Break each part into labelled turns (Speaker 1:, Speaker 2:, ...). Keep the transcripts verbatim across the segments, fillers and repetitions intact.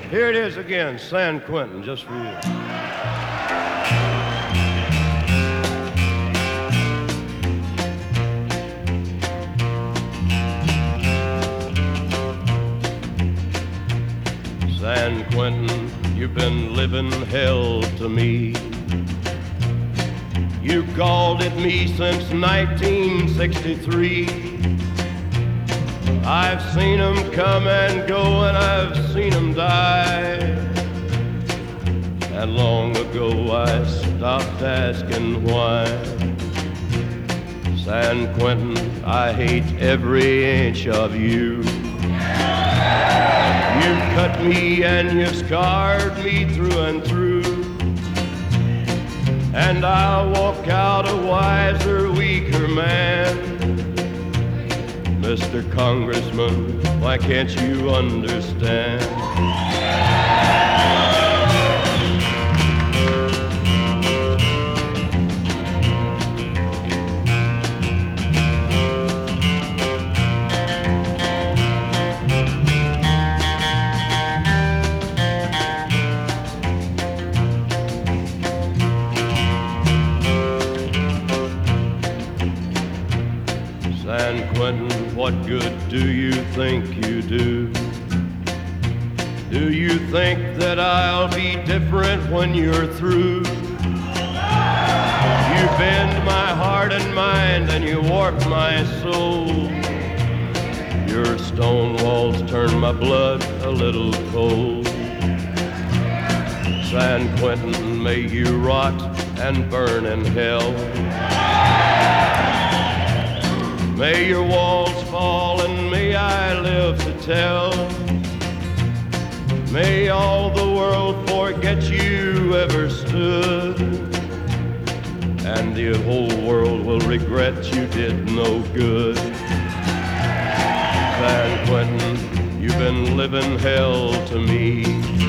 Speaker 1: Here it is again, San Quentin, just for you. San Quentin, you've been living hell to me. You called it me since nineteen sixty-three. I've seen 'em come and go, and I've seen 'em die. And long ago I stopped asking why. San Quentin, I hate every inch of you. You've cut me and you've scarred me through and through. And I'll walk out a wiser, weaker man. Mister Congressman, why can't you understand? San Quentin, what good do you think you do? Do you think that I'll be different when you're through? You bend my heart and mind and you warp my soul. Your stone walls turn my blood a little cold. San Quentin, may you rot and burn in hell. May your walls fall and may I live to tell. May all the world forget you ever stood. And the whole world will regret you did no good. San Quentin, you've been living hell to me.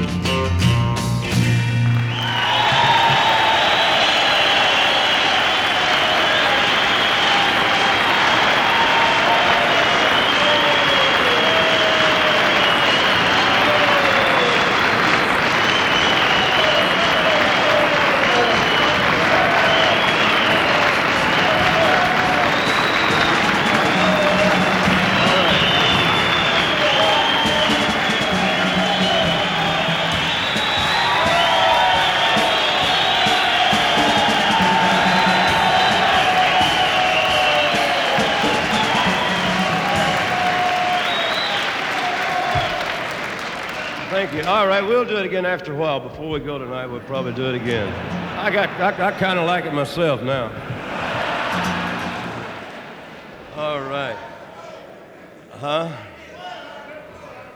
Speaker 1: Thank you. All right, we'll do it again after a while. Before we go tonight, we'll probably do it again. I got, I, I kind of like it myself now. All right. Huh?